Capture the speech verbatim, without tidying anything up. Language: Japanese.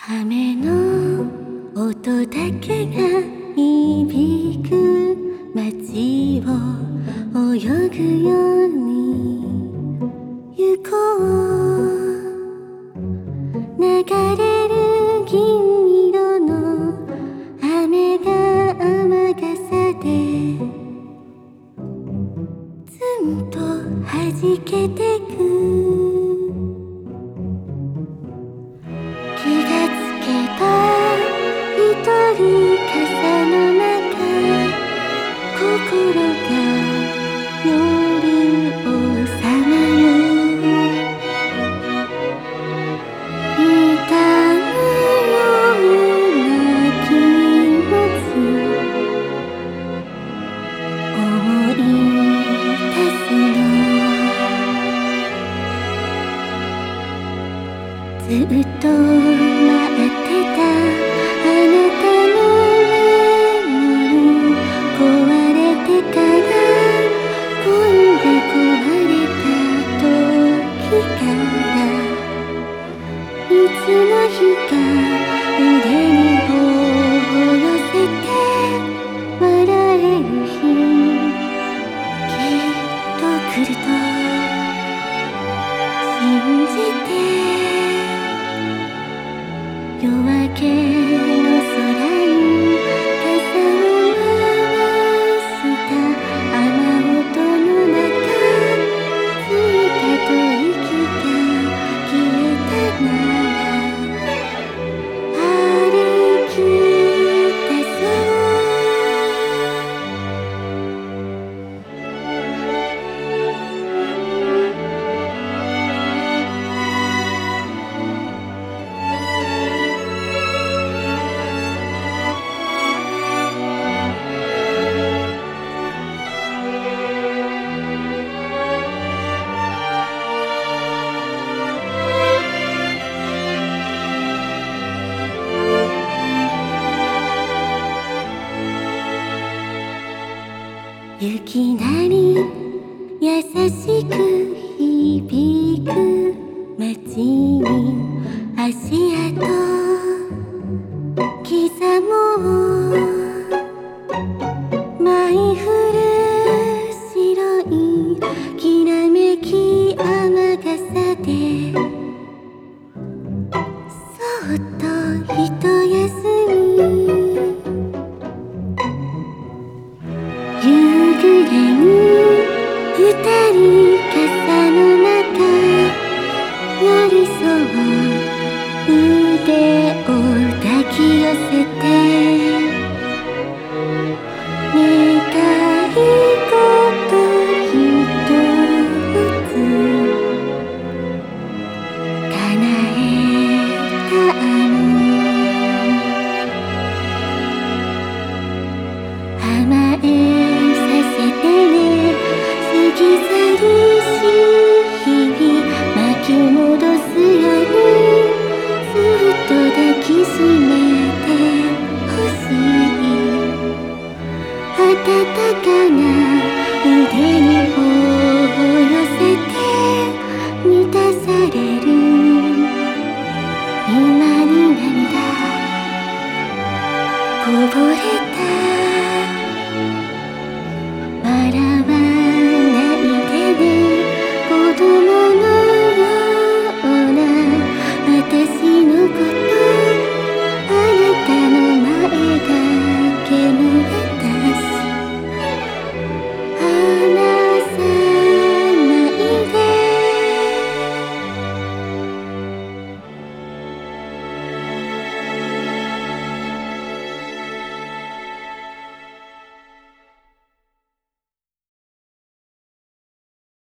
雨の音だけが響く街を泳ぐように行こう。流れる銀色の雨が雨傘でずんと弾けてく。気がつけば一人傘の中、心が夜をさまよう。痛むような気持ち思い出すの。ずっと待ってたあなたのメモリ、壊れてから恋が壊れた時から、いつの日か腕に頬を寄せて笑える日、きっと来ると信じて。夜明けの空に傘を回した雨音の中、ついたと息が消えたなら歩き出そう。いきなり優しく響く街に足跡刻もう。舞い降る白いきらめき雨傘で、そっと一休み。夕暮れに二人傘の中、寄り添う腕を抱き寄せて、願い事ひとつ叶えたの。甘えさせてね、過ぎ去りし日々巻き戻すように、ずっと抱きしめてほしい。温かな腕に頬を寄せて満たされる。今に涙こぼれた。笑わ